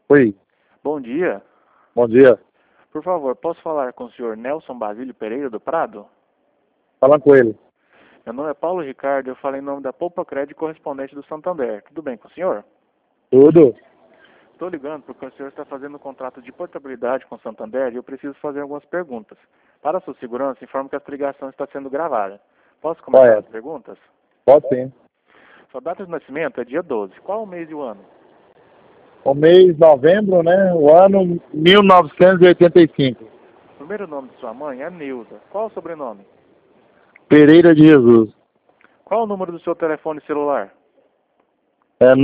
Oi, Bom dia. bom dia. Por favor, posso falar com o senhor Nelson Basílio Pereira do Prado? Fala com ele. Meu nome é Paulo Ricardo, eu falo em nome da Poupa Crédito correspondente do Santander. Tudo bem com o senhor? Tudo? Estou ligando porque o senhor está fazendo um contrato de portabilidade com o Santander e eu preciso fazer algumas perguntas. Para a sua segurança, informo que essa ligação está sendo gravada. Posso começar as Correto. perguntas? Pode sim. Sua data de nascimento é dia 12. Qual o mês e o ano? O mês de novembro, né? O ano 1985. O primeiro nome de sua mãe é Neuza. Qual o sobrenome? Pereira de Jesus. Qual o número do seu telefone celular? É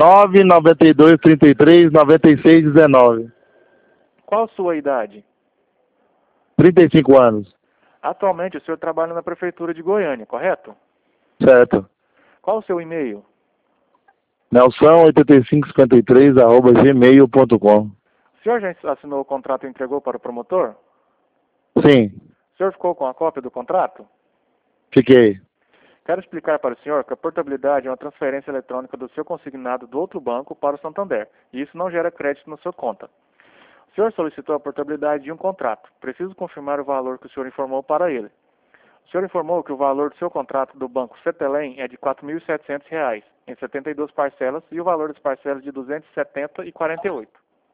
992339619. Qual a sua idade? 35 anos. Atualmente o senhor trabalha na prefeitura de Goiânia, correto? Certo. Qual o seu e-mail? Nelson8553@gmail.com. O senhor já assinou o contrato e entregou para o promotor? Sim, O senhor ficou com a cópia do contrato? fiquei. Quero explicar para o senhor que a portabilidade é uma transferência eletrônica do seu consignado do outro banco para o Santander, e isso não gera crédito na sua conta. O senhor solicitou a portabilidade de um contrato. Preciso confirmar o valor que o senhor informou para ele. O senhor informou que o valor do seu contrato do Banco Cetelem é de R$ 4.700, em 72 parcelas, e o valor das parcelas de R$ 270,48.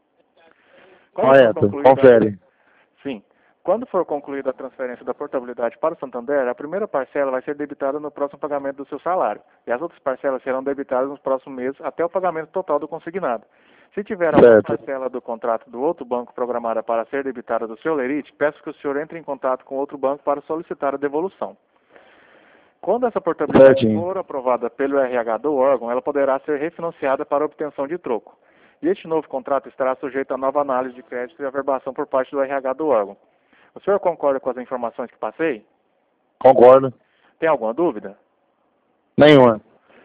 Quando for Correto. concluída Confere. Sim. Quando for concluída a transferência da portabilidade para o Santander, a primeira parcela vai ser debitada no próximo pagamento do seu salário, e as outras parcelas serão debitadas nos próximos meses até o pagamento total do consignado. Se tiver alguma Certo. parcela do contrato do outro banco programada para ser debitada do seu lerite, peço que o senhor entre em contato com outro banco para solicitar a devolução. Quando essa portabilidade Certinho. for aprovada pelo RH do órgão, ela poderá ser refinanciada para obtenção de troco. E este novo contrato estará sujeito a nova análise de crédito e averbação por parte do RH do órgão. O senhor concorda com as informações que passei? Concordo. Tem alguma dúvida? Nenhuma.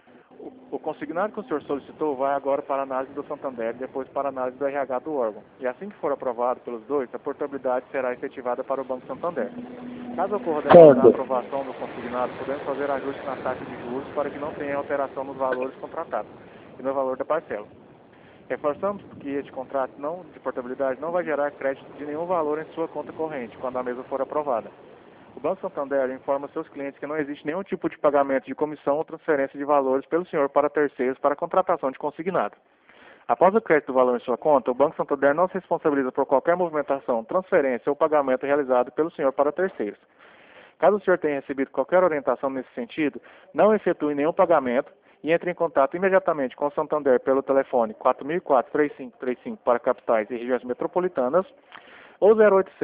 O consignado que o senhor solicitou vai agora para a análise do Santander e depois para a análise do RH do órgão. E assim que for aprovado pelos dois, a portabilidade será efetivada para o Banco Santander. Caso ocorra demora na Certo. aprovação do consignado, podemos fazer ajuste na taxa de juros para que não tenha alteração nos valores contratados e no valor da parcela. Reforçamos que este contrato de portabilidade não vai gerar crédito de nenhum valor em sua conta corrente quando a mesma for aprovada. O Banco Santander informa seus clientes que não existe nenhum tipo de pagamento de comissão ou transferência de valores pelo senhor para terceiros para contratação de consignado. Após o crédito do valor em sua conta, o Banco Santander não se responsabiliza por qualquer movimentação, transferência ou pagamento realizado pelo senhor para terceiros. Caso o senhor tenha recebido qualquer orientação nesse sentido, não efetue nenhum pagamento e entre em contato imediatamente com o Santander pelo telefone 4004-3535 para capitais e regiões metropolitanas ou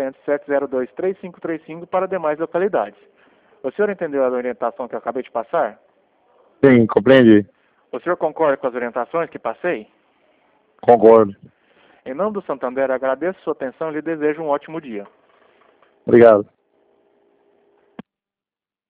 0800-702-3535 para demais localidades. O senhor entendeu a orientação que eu acabei de passar? Sim, compreendi. O senhor concorda com as orientações que passei? Concordo. Em nome do Santander, agradeço sua atenção e lhe desejo um ótimo dia. Obrigado.